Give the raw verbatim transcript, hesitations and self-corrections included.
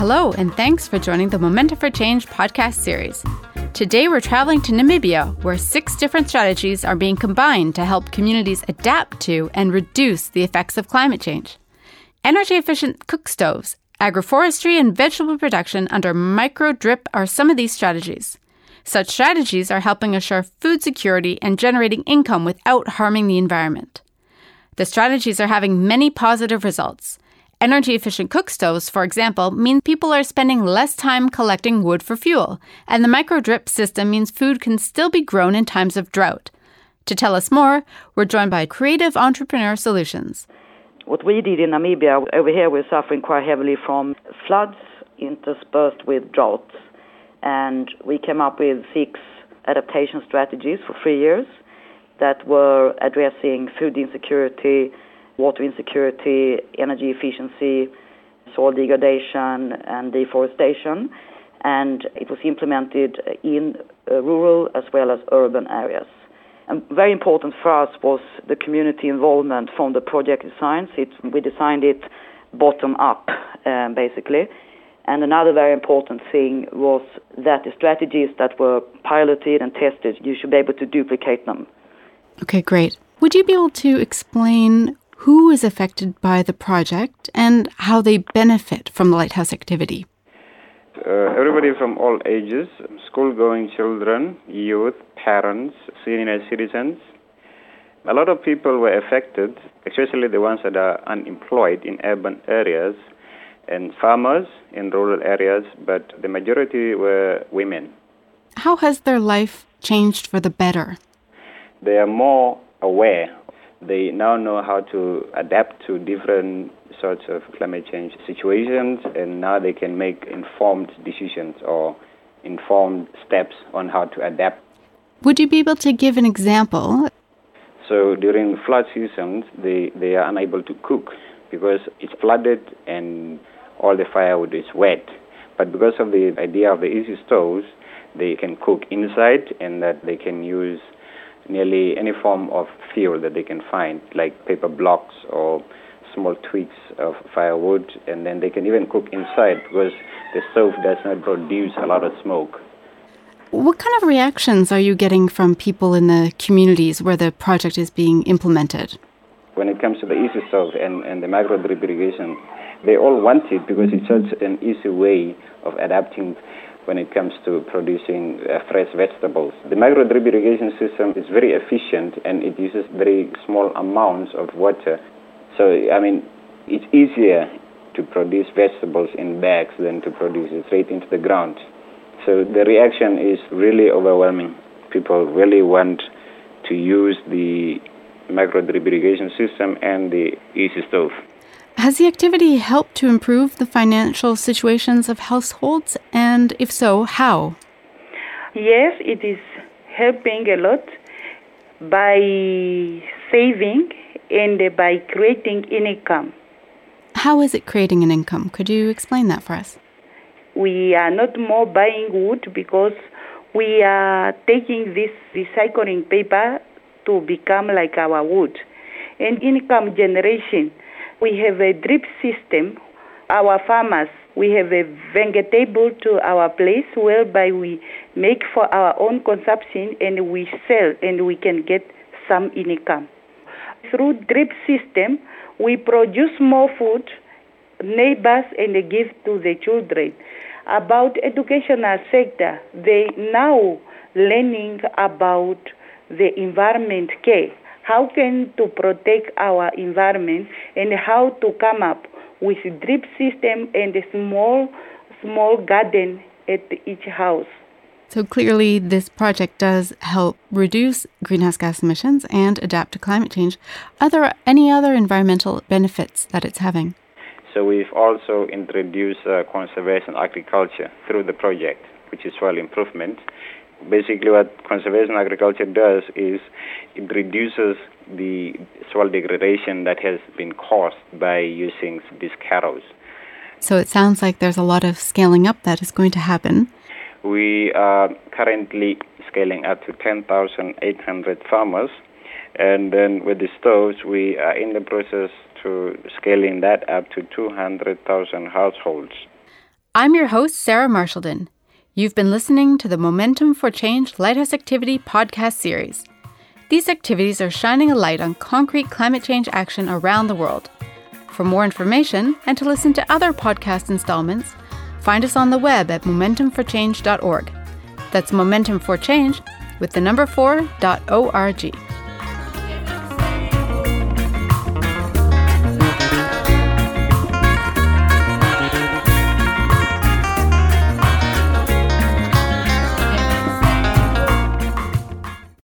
Hello, and thanks for joining the Momentum for Change podcast series. Today, we're traveling to Namibia, where six different strategies are being combined to help communities adapt to and reduce the effects of climate change. Energy-efficient cook stoves, agroforestry, and vegetable production under micro-drip are some of these strategies. Such strategies are helping assure food security and generating income without harming the environment. The strategies are having many positive results. Energy-efficient cook stoves, for example, mean people are spending less time collecting wood for fuel, and the micro-drip system means food can still be grown in times of drought. To tell us more, we're joined by Creative Entrepreneur Solutions. What we did in Namibia, over here we're suffering quite heavily from floods interspersed with droughts, and we came up with six adaptation strategies for three years that were addressing food insecurity, water insecurity, energy efficiency, soil degradation, and deforestation. And it was implemented in uh, rural as well as urban areas. And very important for us was the community involvement from the project designs. It, we designed it bottom up, um, basically. And another very important thing was that the strategies that were piloted and tested, you should be able to duplicate them. Okay, great. Would you be able to explain who is affected by the project and how they benefit from the Lighthouse activity? Uh, everybody from all ages, school-going children, youth, parents, senior citizens. A lot of people were affected, especially the ones that are unemployed in urban areas and farmers in rural areas, but the majority were women. How has their life changed for the better? They are more aware. They now know how to adapt to different sorts of climate change situations, and now they can make informed decisions or informed steps on how to adapt. Would you be able to give an example? So during flood seasons, they, they are unable to cook because it's flooded and all the firewood is wet. But because of the idea of the easy stoves, they can cook inside and that they can use nearly any form of fuel that they can find, like paper blocks or small twigs of firewood, and then they can even cook inside because the stove does not produce a lot of smoke. What kind of reactions are you getting from people in the communities where the project is being implemented? When it comes to the easy stove and, and the micro-drip irrigation, they all want it because it's such an easy way of adapting when it comes to producing uh, fresh vegetables. The micro-drip irrigation system is very efficient and it uses very small amounts of water. So, I mean, it's easier to produce vegetables in bags than to produce it straight into the ground. So the reaction is really overwhelming. People really want to use the micro-drip irrigation system and the easy stove. Has the activity helped to improve the financial situations of households? And if so, how? Yes, it is helping a lot by saving and by creating income. How is it creating an income? Could you explain that for us? We are not more buying wood because we are taking this recycling paper to become like our wood. And income generation, we have a drip system. Our farmers, we have a vegetable to our place whereby we make for our own consumption and we sell and we can get some income. Through drip system, we produce more food, neighbors, and give to the children. About educational sector, they now learning about the environment care. How can to protect our environment and how to come up with drip system and a small, small garden at each house. So clearly this project does help reduce greenhouse gas emissions and adapt to climate change. Are there any other environmental benefits that it's having? So we've also introduced uh, conservation agriculture through the project, which is soil improvement. Basically what conservation agriculture does is it reduces the soil degradation that has been caused by using these carols. So it sounds like there's a lot of scaling up that is going to happen. We are currently scaling up to ten thousand eight hundred farmers, and then with the stoves we are in the process to scaling that up to two hundred thousand households. I'm your host, Sarah Marshallton. You've been listening to the Momentum for Change Lighthouse Activity podcast series. These activities are shining a light on concrete climate change action around the world. For more information and to listen to other podcast installments, find us on the web at momentum for change dot org. That's Momentum for Change with the number four dot org.